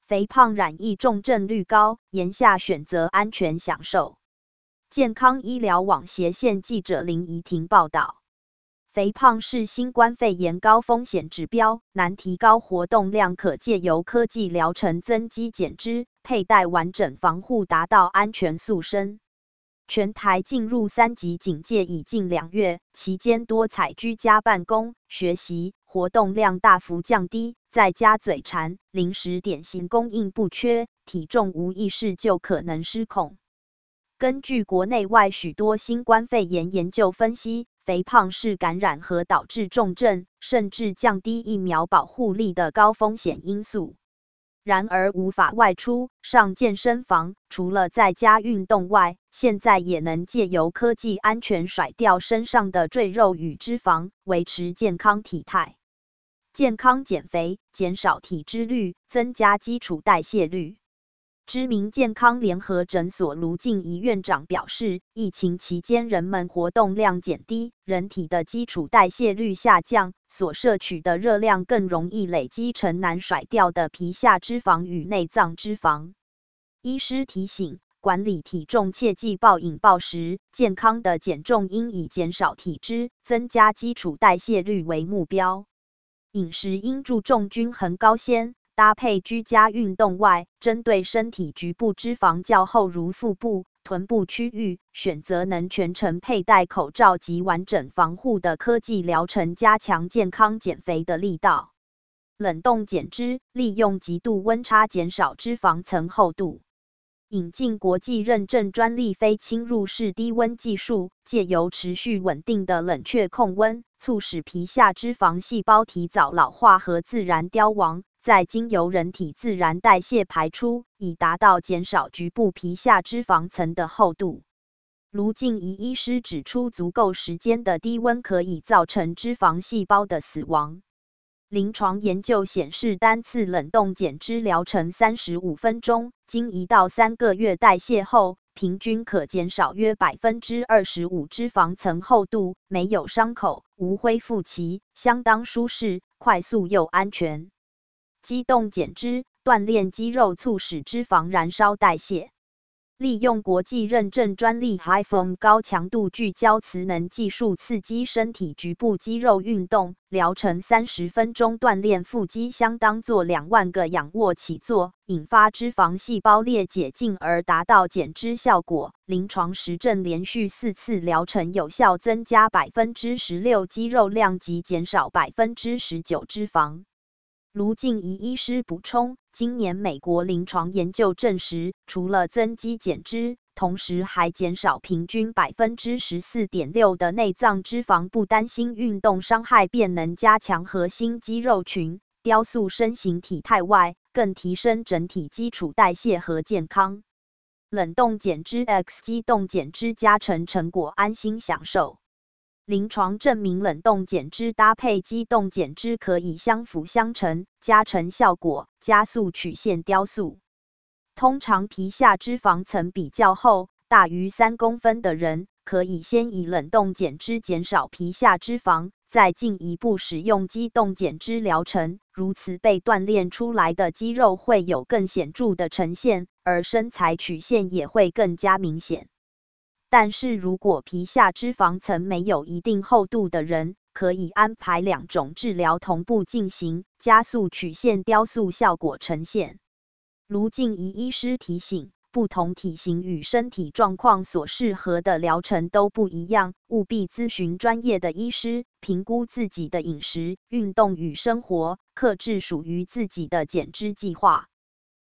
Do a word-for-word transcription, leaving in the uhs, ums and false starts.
肥胖染疫重症率高，言下选择安全享受。健康医疗网斜线记者林怡婷报道。肥胖是新冠肺炎高风险指标，难提高活动量，可借由科技疗程增肌减脂，佩戴完整防护，达到安全塑身。全台进入三级警戒已近两月，期间多采居家办公、学习，活动量大幅降低，在家嘴馋，零食点心供应不缺，体重无意识就可能失控。根据国内外许多新冠肺炎研究分析，肥胖是感染和导致重症，甚至降低疫苗保护力的高风险因素。然而无法外出、上健身房，除了在家运动外，现在也能借由科技安全甩掉身上的赘肉与脂肪，维持健康体态。健康减肥，减少体脂率，增加基础代谢率。知名健康联合诊所卢静怡院长表示，疫情期间人们活动量减低，人体的基础代谢率下降，所摄取的热量更容易累积成难甩掉的皮下脂肪与内脏脂肪。医师提醒，管理体重切忌暴饮暴食，健康的减重应以减少体脂、增加基础代谢率为目标。饮食应注重均衡高纤。搭配居家运动外，针对身体局部脂肪较厚如腹部、臀部区域，选择能全程佩戴口罩及完整防护的科技疗程，加强健康减肥的力道。冷冻减脂，利用极度温差减少脂肪层厚度。引进国际认证专利非侵入式低温技术，借由持续稳定的冷却控温，促使皮下脂肪细胞提早老化和自然凋亡，再经由人体自然代谢排出，以达到减少局部皮下脂肪层的厚度。卢静怡医师指出，足够时间的低温可以造成脂肪细胞的死亡。临床研究显示，单次冷冻减脂疗程三十五分钟，经一到三个月代谢后，平均可减少约 百分之二十五 脂肪层厚度，没有伤口，无恢复期，相当舒适、快速又安全。机动减脂，锻炼肌肉，促使脂肪燃烧代谢。利用国际认证专利 H I F O M 高强度聚焦磁能技术刺激身体局部肌肉运动，疗程三十分钟锻炼腹肌相当做两万个仰卧起坐，引发脂肪细胞裂解，进而达到减脂效果。临床实证连续四次疗程有效增加 百分之十六 肌肉量及减少 百分之十九 脂肪。卢静怡医师补充，今年美国临床研究证实，除了增肌减脂，同时还减少平均 百分之十四点六 的内脏脂肪，不担心运动伤害，便能加强核心肌肉群，雕塑身形体态外，更提升整体基础代谢和健康。冷冻减脂 X 机动减脂加成成果，安心享受。临床证明，冷冻减脂搭配机动减脂可以相辅相成，加成效果，加速曲线雕塑。通常皮下脂肪层比较厚，大于三公分的人，可以先以冷冻减脂减少皮下脂肪，再进一步使用机动减脂疗程，如此被锻炼出来的肌肉会有更显著的呈现，而身材曲线也会更加明显。但是如果皮下脂肪层没有一定厚度的人，可以安排两种治疗同步进行，加速曲线雕塑效果呈现。卢静怡医师提醒，不同体型与身体状况所适合的疗程都不一样，务必咨询专业的医师，评估自己的饮食、运动与生活，克制属于自己的减脂计划。